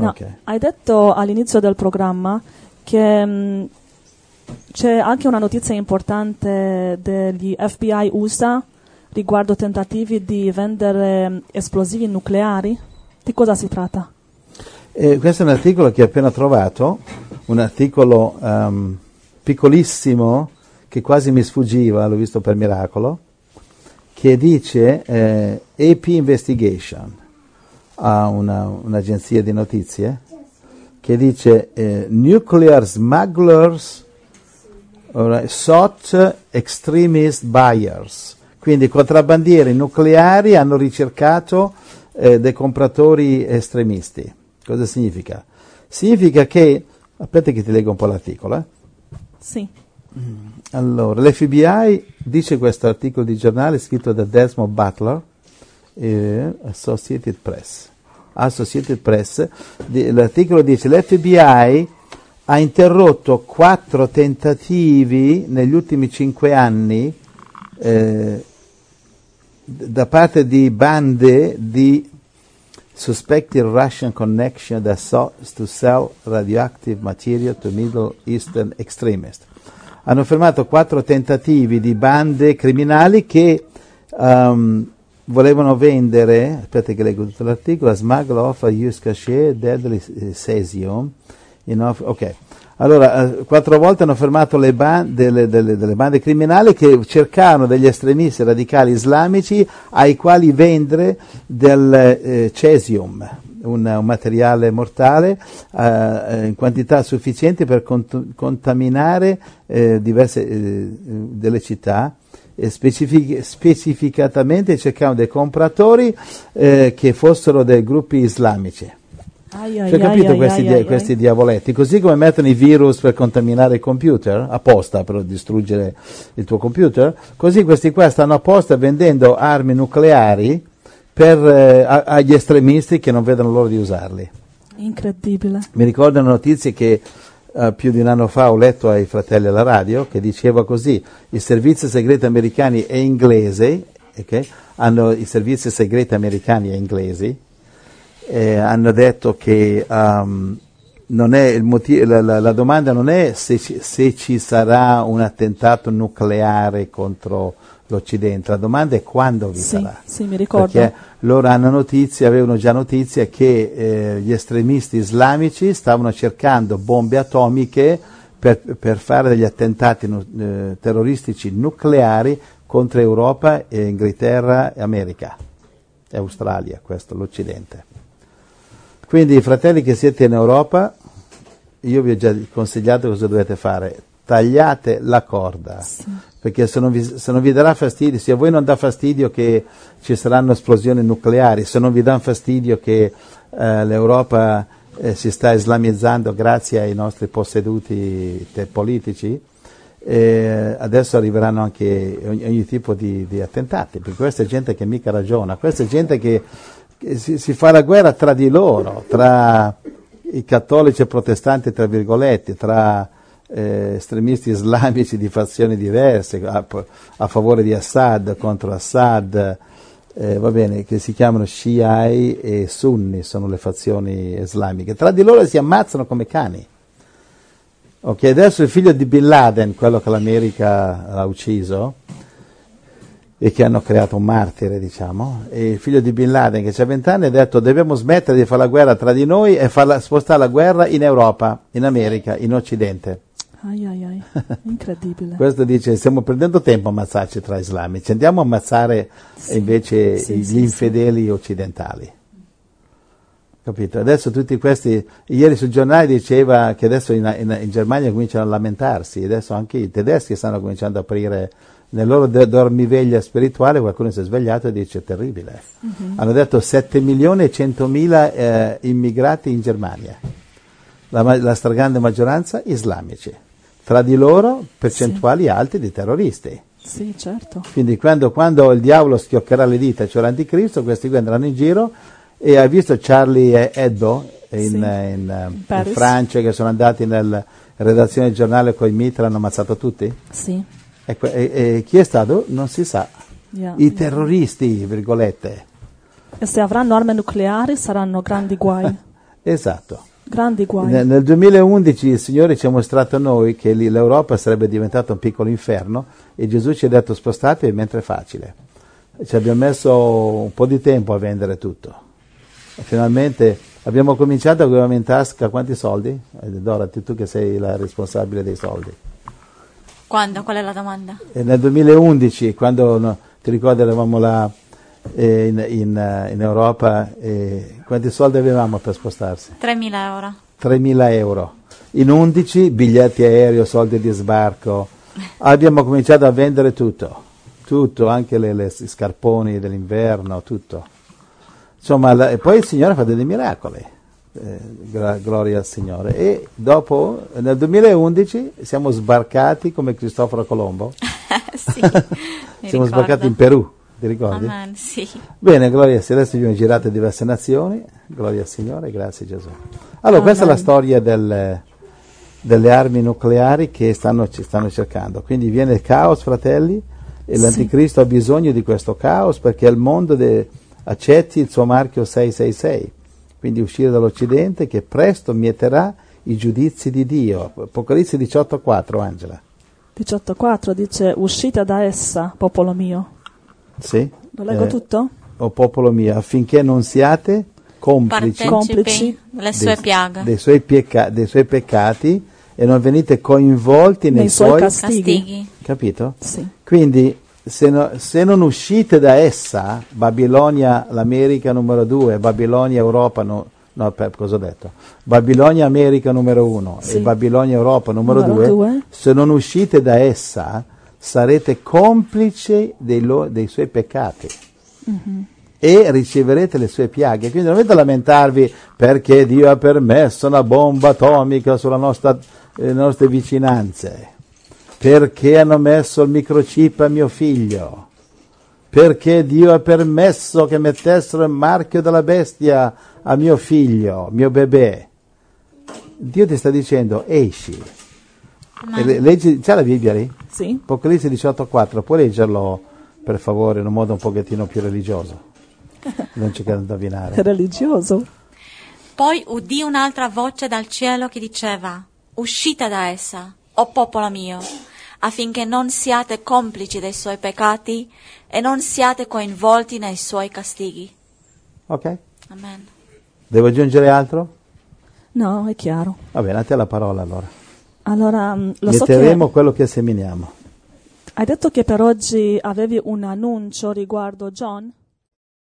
No, Okay. hai detto all'inizio del programma che c'è anche una notizia importante degli FBI USA riguardo tentativi di vendere esplosivi nucleari. Di cosa si tratta? Questo è un articolo che ho appena trovato, un articolo piccolissimo che quasi mi sfuggiva, l'ho visto per miracolo, che dice AP Investigation, un'agenzia di notizie, che dice nuclear smugglers sought extremist buyers, quindi contrabbandieri nucleari hanno ricercato dei compratori estremisti. Cosa significa? Significa che, aspetta che ti leggo un po' l'articolo. Sì. Allora, l'FBI dice questo articolo di giornale scritto da Desmond Butler, Associated Press. L'articolo dice l'FBI ha interrotto 4 tentativi negli ultimi 5 anni da parte di bande di suspected Russian connection that sought to sell radioactive material to Middle Eastern extremists. Hanno fermato 4 tentativi di bande criminali che volevano vendere, aspetta che leggo tutto l'articolo, smuggle of a use cache deadly cesium. Ok, allora 4 volte hanno fermato le delle bande criminali che cercavano degli estremisti radicali islamici ai quali vendere del cesium, un materiale mortale in quantità sufficienti per contaminare diverse delle città. Specificatamente cercavano dei compratori che fossero dei gruppi islamici. Cioè, capito questi diavoletti? Così come mettono i virus per contaminare il computer, apposta per distruggere il tuo computer, così questi qua stanno apposta vendendo armi nucleari agli estremisti che non vedono l'ora di usarli. Incredibile. Mi ricordo notizie che più di un anno fa ho letto ai fratelli alla radio, che diceva così: i servizi segreti americani e inglesi, hanno i servizi segreti americani e inglesi, hanno detto che non è il la domanda non è se ci sarà un attentato nucleare contro l'Occidente, la domanda è quando vi sarà. Sì, mi ricordo. Perché loro avevano già notizia che gli estremisti islamici stavano cercando bombe atomiche per fare degli attentati terroristici nucleari contro Europa, e Inghilterra e America e Australia, questo l'Occidente. Quindi, fratelli che siete in Europa, io vi ho già consigliato cosa dovete fare: tagliate la corda, perché se non vi darà fastidio, se a voi non dà fastidio che ci saranno esplosioni nucleari, se non vi dà fastidio che l'Europa si sta islamizzando grazie ai nostri posseduti politici, adesso arriveranno anche ogni tipo di attentati, perché questa è gente che mica ragiona, questa è gente che si fa la guerra tra di loro, tra i cattolici e protestanti, tra virgolette, tra estremisti islamici di fazioni diverse, a favore di Assad, contro Assad, va bene, che si chiamano Shiai e Sunni, sono le fazioni islamiche. Tra di loro si ammazzano come cani. Ok, adesso il figlio di Bin Laden, quello che l'America ha ucciso e che hanno creato un martire, diciamo, e il figlio di Bin Laden che ha 20 anni ha detto: dobbiamo smettere di fare la guerra tra di noi e spostare la guerra in Europa, in America, in Occidente. Incredibile. Questo dice: stiamo perdendo tempo a ammazzarci tra islamici, andiamo a ammazzare invece gli infedeli occidentali. Capito? Adesso tutti questi, ieri sul giornale diceva che adesso in Germania cominciano a lamentarsi, adesso anche i tedeschi stanno cominciando a aprire nel loro dormiveglia spirituale, qualcuno si è svegliato e dice: terribile. Hanno detto 7.100.000 immigrati in Germania, la stragrande maggioranza islamici, tra di loro percentuali alte di terroristi. Sì, certo. Quindi quando il diavolo schioccherà le dita, cioè l'anticristo, questi qui andranno in giro. E hai visto Charlie Hebdo in Francia, che sono andati nella redazione del giornale con i mitra e hanno ammazzato tutti? Sì. E chi è stato? Non si sa. I terroristi, virgolette. E se avranno armi nucleari saranno grandi guai. Esatto. Grandi guai. Nel 2011 il Signore ci ha mostrato a noi che l'Europa sarebbe diventata un piccolo inferno e Gesù ci ha detto spostatevi mentre è facile. Ci abbiamo messo un po' di tempo a vendere tutto. E finalmente abbiamo cominciato, avevamo in tasca quanti soldi? Dora, tu che sei la responsabile dei soldi. Quando? Qual è la domanda? E nel 2011, quando ti ricordi eravamo là in Europa, quanti soldi avevamo per spostarsi? 3.000 euro. 3.000 euro. In 11 biglietti aereo, soldi di sbarco. Abbiamo cominciato a vendere tutto, anche le scarponi dell'inverno, tutto. Insomma, e poi il Signore ha fatto dei miracoli, gloria al Signore. E dopo, nel 2011, siamo sbarcati come Cristoforo Colombo. Sì, Siamo sbarcati in Perù, ti ricordi? Amen, sì. Bene, gloria al Signore, adesso abbiamo girato in diverse nazioni, gloria al Signore, grazie Gesù. Allora, questa è la storia delle armi nucleari che ci stanno cercando. Quindi viene il caos, fratelli, e l'Anticristo ha bisogno di questo caos perché il mondo accetti il suo marchio 666, quindi uscire dall'Occidente che presto mieterà i giudizi di Dio. Apocalisse 18,4, Angela. 18,4 dice uscite da essa, popolo mio. Sì? Lo leggo tutto? O popolo mio, affinché non siate complici le sue piaghe, dei suoi peccati e non venite coinvolti nei suoi castighi. Capito? Sì. Quindi se non uscite da essa, Babilonia l'America numero 2, Babilonia Europa cosa ho detto? Babilonia America numero 1 e Babilonia Europa numero 2, se non uscite da essa sarete complici dei suoi peccati. Mm-hmm. E riceverete le sue piaghe. Quindi non dovete lamentarvi perché Dio ha permesso una bomba atomica sulle nostre vicinanze, perché hanno messo il microchip a mio figlio, perché Dio ha permesso che mettessero il marchio della bestia a mio figlio, mio bebè. Dio ti sta dicendo esci. Leggi, c'è la Bibbia lì? Sì. Apocalisse 18,4, puoi leggerlo per favore in un modo un pochettino più religioso? Non ci credo indovinare. È religioso. Poi udì un'altra voce dal cielo che diceva: uscite da essa, o popolo mio, affinché non siate complici dei suoi peccati e non siate coinvolti nei suoi castighi. Ok? Amen. Devo aggiungere altro? No, è chiaro. Va bene, a te la parola allora. Allora, metteremo quello che seminiamo. Hai detto che per oggi avevi un annuncio riguardo John?